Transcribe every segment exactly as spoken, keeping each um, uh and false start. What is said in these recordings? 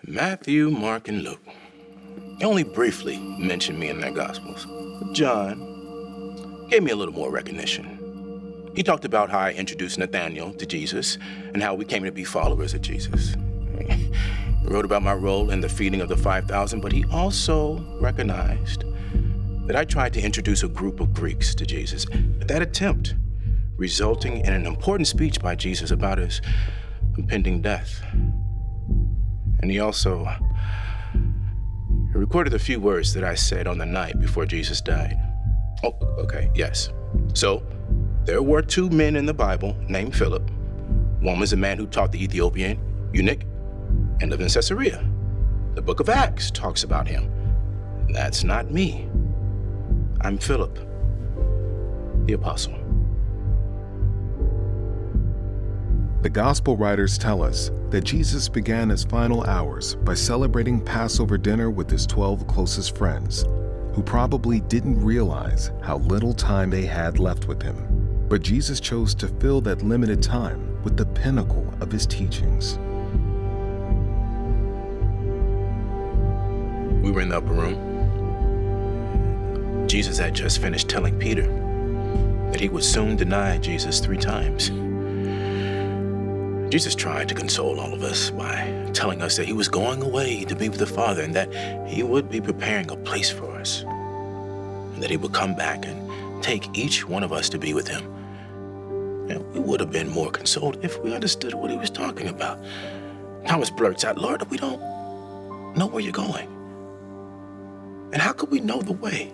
Matthew, Mark, and Luke only briefly mentioned me in their Gospels. John gave me a little more recognition. He talked about how I introduced Nathanael to Jesus and how we came to be followers of Jesus. He wrote about my role in the feeding of the five thousand, but he also recognized that I tried to introduce a group of Greeks to Jesus. That attempt resulting in an important speech by Jesus about his impending death. And he also he recorded a few words that I said on the night before Jesus died. Oh, okay, yes. So there were two men in the Bible named Philip. One was a man who taught the Ethiopian eunuch and lived in Caesarea. The book of Acts talks about him. That's not me. I'm Philip, the apostle. The gospel writers tell us that Jesus began his final hours by celebrating Passover dinner with his twelve closest friends, who probably didn't realize how little time they had left with him. But Jesus chose to fill that limited time with the pinnacle of his teachings. We were in the upper room. Jesus had just finished telling Peter that he would soon deny Jesus three times. Jesus tried to console all of us by telling us that he was going away to be with the Father and that he would be preparing a place for us, and that he would come back and take each one of us to be with him. And we would have been more consoled if we understood what he was talking about. Thomas blurts out, "Lord, we don't know where you're going. And how could we know the way?"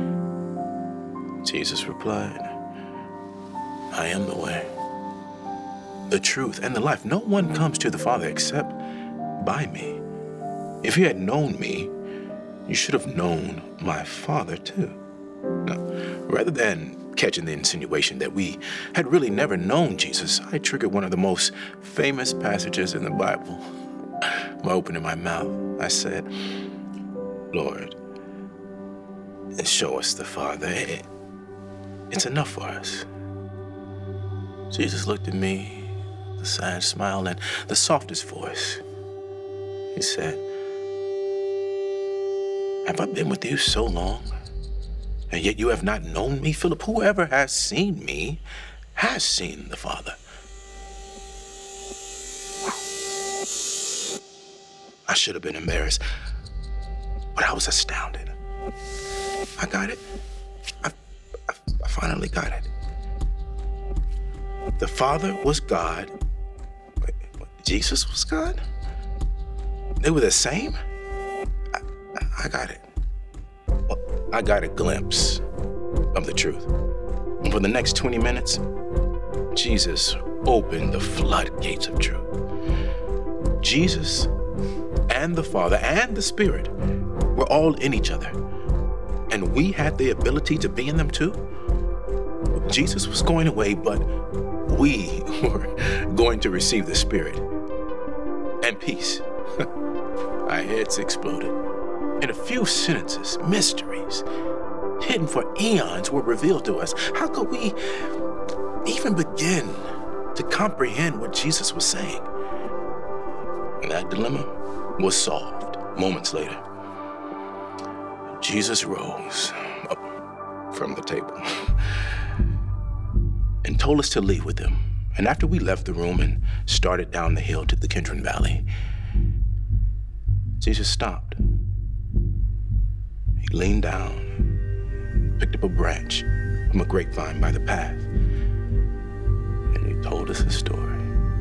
Jesus replied, "I am the way, the truth, and the life. No one comes to the Father except by me. If you had known me, you should have known my Father too." Now, rather than catching the insinuation that we had really never known Jesus, I triggered one of the most famous passages in the Bible. By opening my mouth, I said, "Lord, show us the Father. It's enough for us." Jesus looked at me with a sad smile and the softest voice. He said, "Have I been with you so long, and yet you have not known me, Philip? Whoever has seen me has seen the Father." I should have been embarrassed, but I was astounded. I got it. I, I, I finally got it. The Father was God. Wait, Jesus was God? They were the same? I, I got it. Well, I got a glimpse of the truth. And for the next twenty minutes, Jesus opened the floodgates of truth. Jesus and the Father and the Spirit were all in each other. And we had the ability to be in them too. Jesus was going away, but we were going to receive the Spirit and peace. Our heads exploded. In a few sentences, mysteries hidden for eons were revealed to us. How could we even begin to comprehend what Jesus was saying? And that dilemma was solved moments later. Jesus rose up from the table and told us to leave with him. And after we left the room and started down the hill to the Kidron Valley, Jesus stopped. He leaned down, picked up a branch from a grapevine by the path, and he told us a story.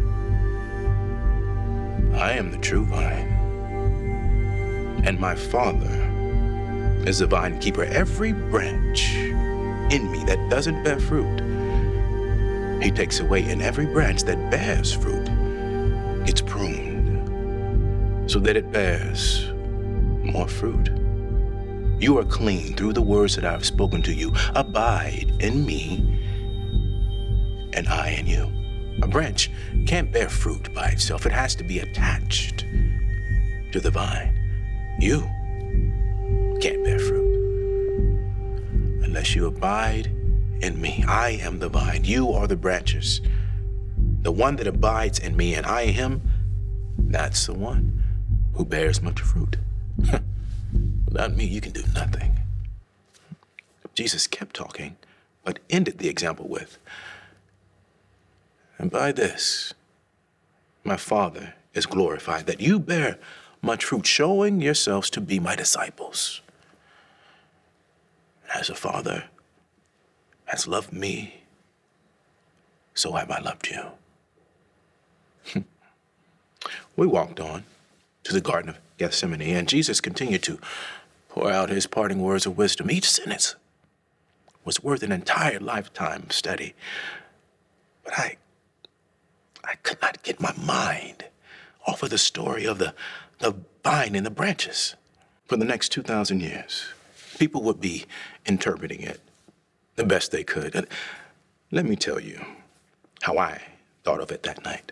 "I am the true vine, and my Father is the vine keeper. Every branch in me that doesn't bear fruit, he takes away, and every branch that bears fruit gets pruned so that it bears more fruit. You are clean through the words that I have spoken to you. Abide in me, and I in you." A branch can't bear fruit by itself. It has to be attached to the vine. You can't bear fruit unless you abide in me. I am the vine. You are the branches. The one that abides in me and I in him, that's the one who bears much fruit. Without me, you can do nothing. Jesus kept talking, but ended the example with, and by this, my Father is glorified, that you bear much fruit, showing yourselves to be my disciples. As a Father has loved me, so have I loved you. We walked on to the Garden of Gethsemane, and Jesus continued to pour out his parting words of wisdom. Each sentence was worth an entire lifetime of study. But I, I could not get my mind off of the story of the, the vine and the branches. For the next two thousand years, people would be interpreting it the best they could. And let me tell you how I thought of it that night.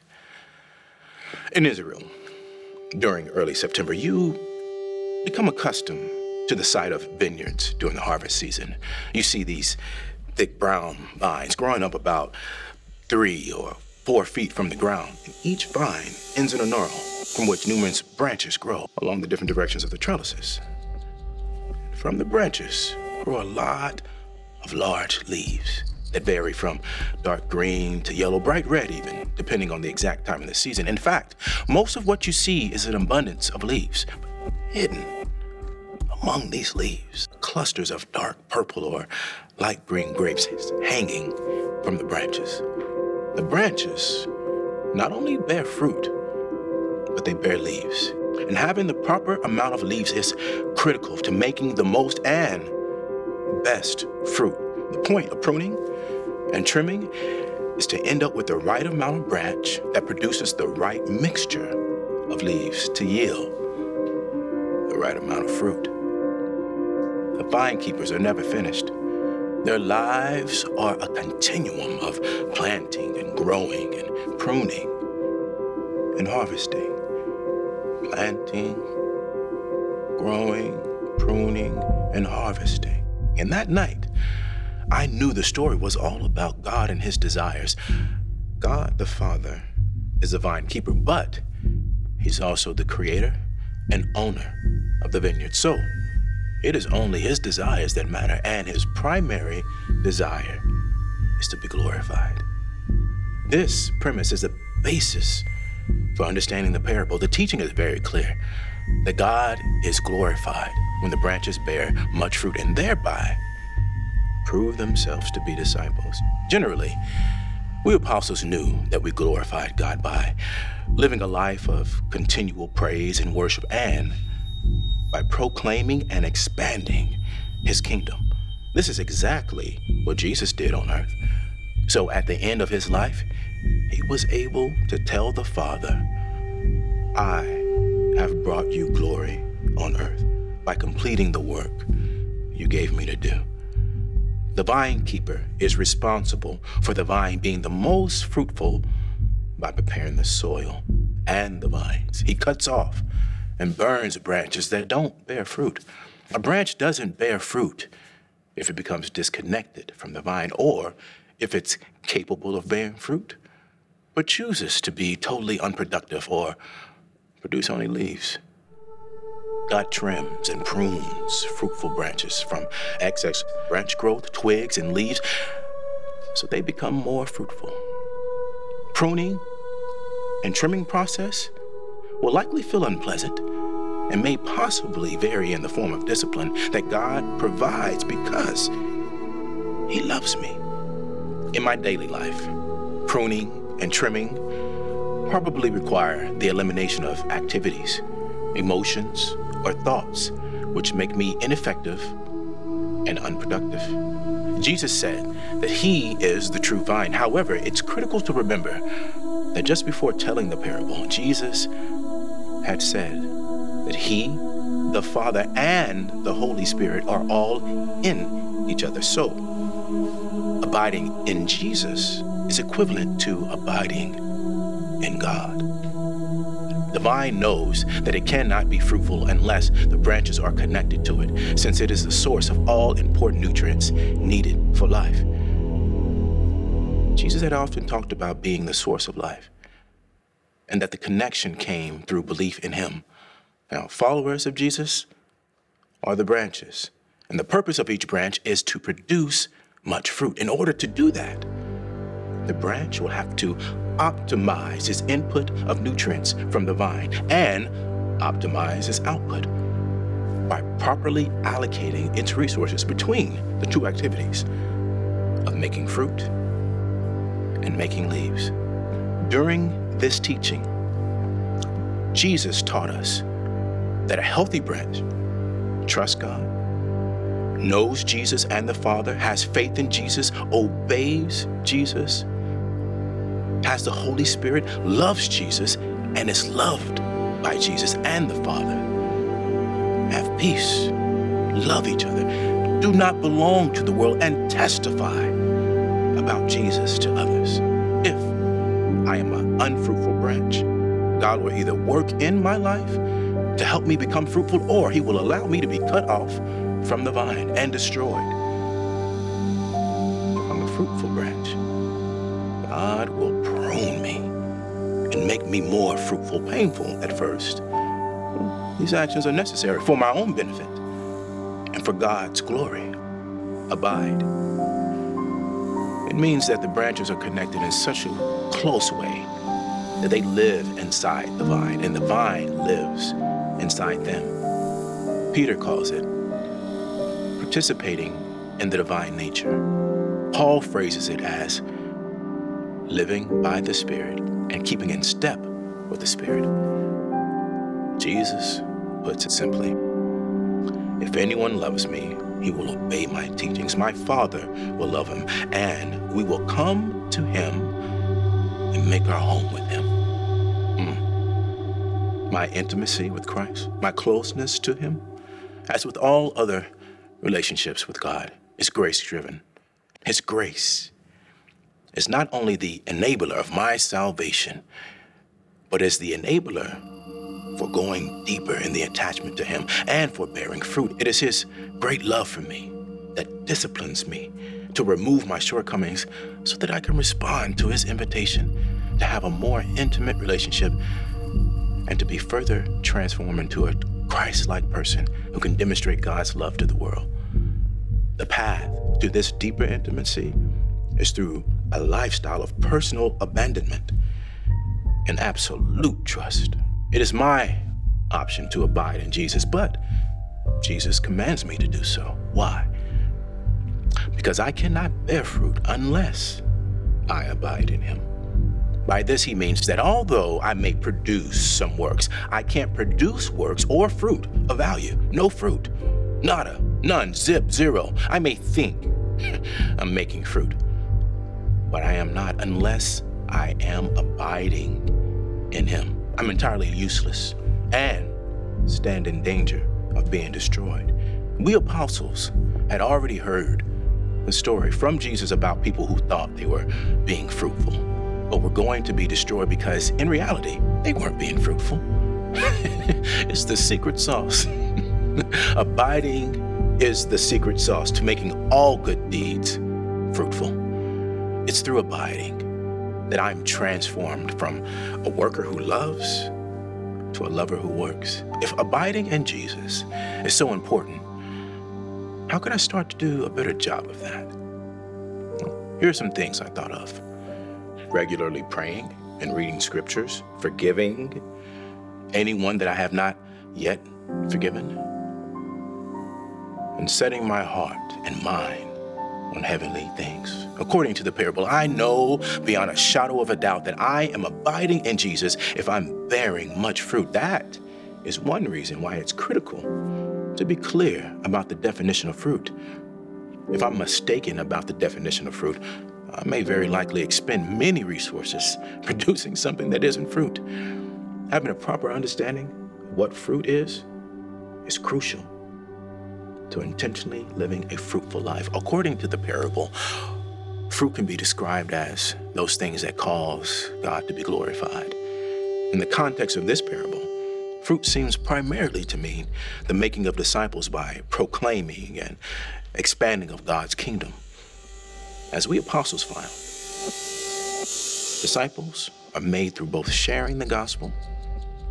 In Israel, during early September, you become accustomed to the sight of vineyards during the harvest season. You see these thick brown vines growing up about three or four feet from the ground. And each vine ends in a knurl from which numerous branches grow along the different directions of the trellises. From the branches grow a lot of large leaves that vary from dark green to yellow, bright red even, depending on the exact time of the season. In fact, most of what you see is an abundance of leaves. Hidden among these leaves, clusters of dark purple or light green grapes hanging from the branches. The branches not only bear fruit, but they bear leaves. And having the proper amount of leaves is critical to making the most and best fruit. The point of pruning and trimming is to end up with the right amount of branch that produces the right mixture of leaves to yield the right amount of fruit. The vine keepers are never finished. Their lives are a continuum of planting and growing and pruning and harvesting. Planting, growing, pruning, and harvesting. And that night, I knew the story was all about God and his desires. God the Father is the vine keeper, but he's also the creator and owner of the vineyard. So it is only his desires that matter, and his primary desire is to be glorified. This premise is the basis for understanding the parable. The teaching is very clear that God is glorified when the branches bear much fruit and thereby prove themselves to be disciples. Generally, we apostles knew that we glorified God by living a life of continual praise and worship and by proclaiming and expanding his kingdom. This is exactly what Jesus did on earth. So at the end of his life, he was able to tell the Father, I have brought you glory on earth by completing the work you gave me to do. The vine keeper is responsible for the vine being the most fruitful by preparing the soil and the vines. He cuts off and burns branches that don't bear fruit. A branch doesn't bear fruit if it becomes disconnected from the vine or if it's capable of bearing fruit, but chooses to be totally unproductive or produce only leaves. God trims and prunes fruitful branches from excess branch growth, twigs, and leaves, so they become more fruitful. Pruning and trimming process will likely feel unpleasant and may possibly vary in the form of discipline that God provides because he loves me. In my daily life, pruning and trimming probably require the elimination of activities, emotions, or thoughts which make me ineffective and unproductive. Jesus said that he is the true vine. However, it's critical to remember that just before telling the parable, Jesus had said that he, the Father, and the Holy Spirit are all in each other. So, abiding in Jesus is equivalent to abiding in God. The vine knows that it cannot be fruitful unless the branches are connected to it, since it is the source of all important nutrients needed for life. Jesus had often talked about being the source of life, and that the connection came through belief in him. Now, followers of Jesus are the branches, and the purpose of each branch is to produce much fruit. In order to do that, the branch will have to optimize its input of nutrients from the vine and optimize its output by properly allocating its resources between the two activities of making fruit and making leaves. During this teaching, Jesus taught us that a healthy branch trusts God, knows Jesus and the Father, has faith in Jesus, obeys Jesus, has the Holy Spirit, loves Jesus, and is loved by Jesus and the Father. Have peace, love each other, do not belong to the world, and testify about Jesus to others. If I am an unfruitful branch, God will either work in my life to help me become fruitful, or he will allow me to be cut off from the vine and destroyed. If I'm a fruitful branch, God will prune me and make me more fruitful. Painful at first. These actions are necessary for my own benefit and for God's glory. Abide. It means that the branches are connected in such a close way that they live inside the vine and the vine lives inside them. Peter calls it participating in the divine nature. Paul phrases it as living by the Spirit and keeping in step with the Spirit. Jesus puts it simply, if anyone loves me, he will obey my teachings. My Father will love him, and we will come to him and make our home with him. Mm. My intimacy with Christ, my closeness to him, as with all other relationships with God, is grace-driven. His grace is not only the enabler of my salvation, but is the enabler for going deeper in the attachment to him and for bearing fruit. It is his great love for me that disciplines me to remove my shortcomings so that I can respond to his invitation to have a more intimate relationship and to be further transformed into a Christ-like person who can demonstrate God's love to the world. The path to this deeper intimacy is through a lifestyle of personal abandonment and absolute trust. It is my option to abide in Jesus, but Jesus commands me to do so. Why? Because I cannot bear fruit unless I abide in him. By this he means that although I may produce some works, I can't produce works or fruit of value. No fruit. Nada. None. Zip. Zero. I may think I'm making fruit, but I am not unless I am abiding in him. I'm entirely useless and stand in danger of being destroyed. We apostles had already heard the story from Jesus about people who thought they were being fruitful, but were going to be destroyed because in reality, they weren't being fruitful. It's the secret sauce. Abiding is the secret sauce to making all good deeds fruitful. It's through abiding that I'm transformed from a worker who loves to a lover who works. If abiding in Jesus is so important, how can I start to do a better job of that? Well, here are some things I thought of. Regularly praying and reading scriptures, forgiving anyone that I have not yet forgiven, and setting my heart and mind on heavenly things. According to the parable, I know beyond a shadow of a doubt that I am abiding in Jesus if I'm bearing much fruit. That is one reason why it's critical to be clear about the definition of fruit. If I'm mistaken about the definition of fruit, I may very likely expend many resources producing something that isn't fruit. Having a proper understanding of what fruit is is crucial to intentionally living a fruitful life. According to the parable, fruit can be described as those things that cause God to be glorified. In the context of this parable, fruit seems primarily to mean the making of disciples by proclaiming and expanding of God's kingdom. As we apostles found, disciples are made through both sharing the gospel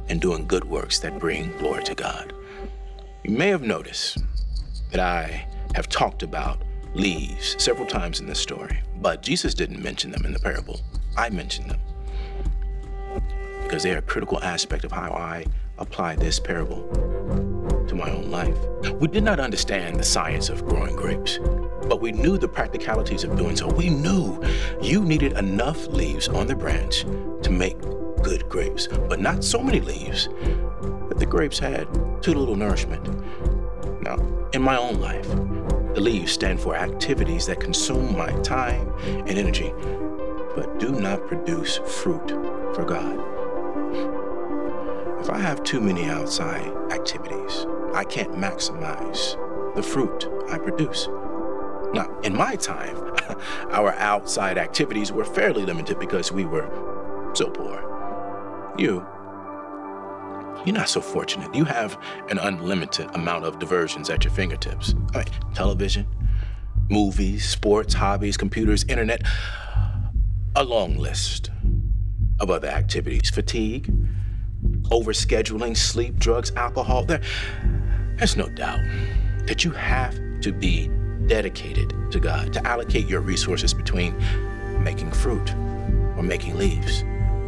and doing good works that bring glory to God. You may have noticed that I have talked about leaves several times in this story, but Jesus didn't mention them in the parable. I mentioned them because they are a critical aspect of how I apply this parable to my own life. We did not understand the science of growing grapes, but we knew the practicalities of doing so. We knew you needed enough leaves on the branch to make good grapes, but not so many leaves that the grapes had too little nourishment. Now, in my own life, the leaves stand for activities that consume my time and energy, but do not produce fruit for God. If I have too many outside activities, I can't maximize the fruit I produce. Now, in my time, our outside activities were fairly limited because we were so poor. You, you're not so fortunate. You have an unlimited amount of diversions at your fingertips. I mean, television, movies, sports, hobbies, computers, internet, a long list of other activities. Fatigue, overscheduling, sleep, drugs, alcohol. There, there's no doubt that you have to be dedicated to God, to allocate your resources between making fruit or making leaves.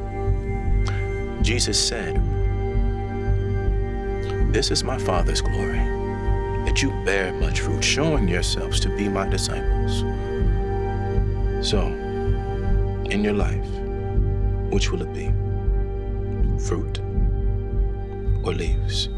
Jesus said, "This is my Father's glory, that you bear much fruit, showing yourselves to be my disciples." So, in your life, which will it be? Fruit or leaves?